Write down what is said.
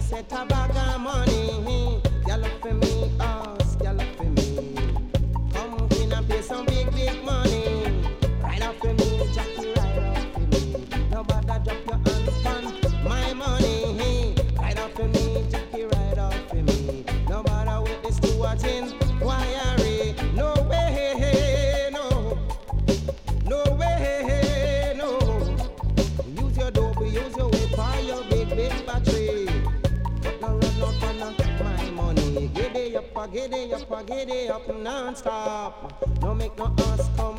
set a bag of money. Y'all up for me, us, y'all up for me. Come in and pay some big, big money. Ride up for me, Jackie, ride up for me. Nobody drop your hands on my money. Ride up for me, Jackie, ride up for me. Nobody with the Stuart in wiry. No way, no. No way, no. Use your dope, use your whip for your big, big battery. But no run out on my money. Giddy up, non-stop. No make no ass come